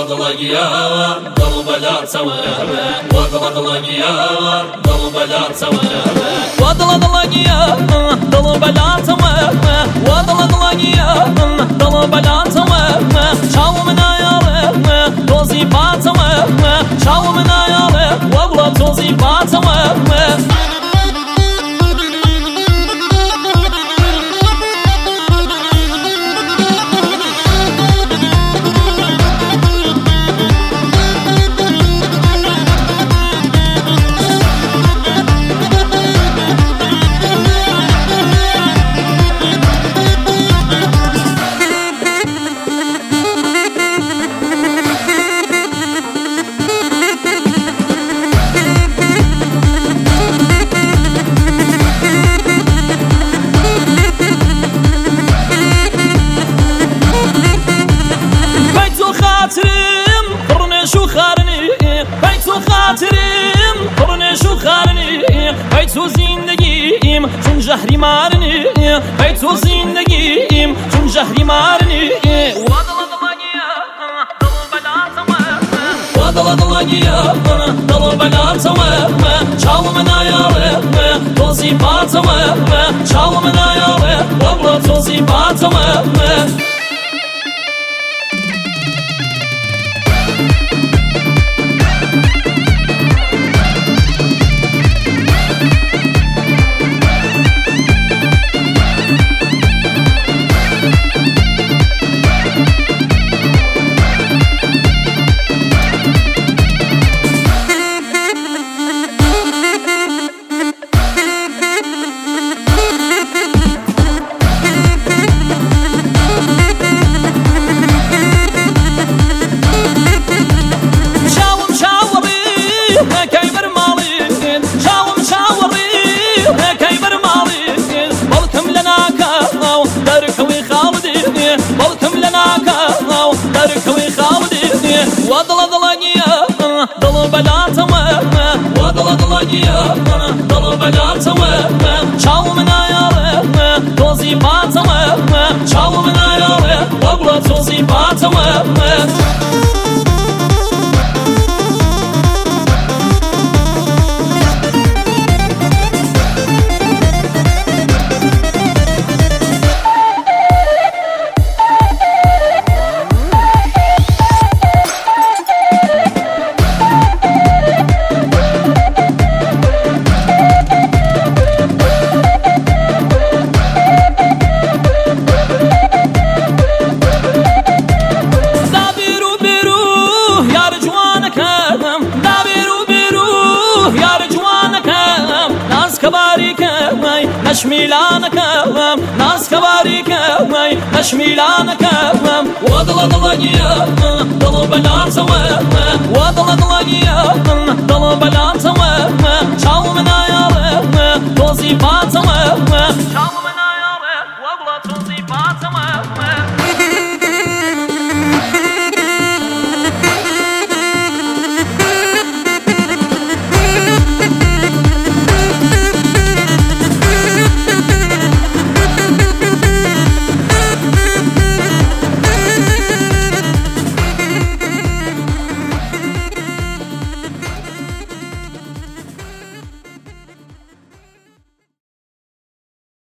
ضلقيار ضل بلا سواه وضلقيار ضل بلا سواه وضلقيار ضل بلا سواه وضلقيار ضل بلا سواه شاو من عياله توزي بات سواه شاو من عياله وابلا توزي بات سواه قرنشو خارني بيتو زندگیم چون جهری مارنی بيتو زندگیم چون جهری مارنی وضلقيا ضل بلا سواه شاو من عياله توزي بات سواه شاو من عياله وابلا توزي بات سواه وضلقيا ضل بلا سواه وضلقيا ضل بلا سواه شاو من عياله توزي بات سواه شاو من عياله وابلا توزي بات سواه نشميلانك ناس كباريك نشميلانك وضلقيا ضل بلا سواه وضلقيا ضل بلا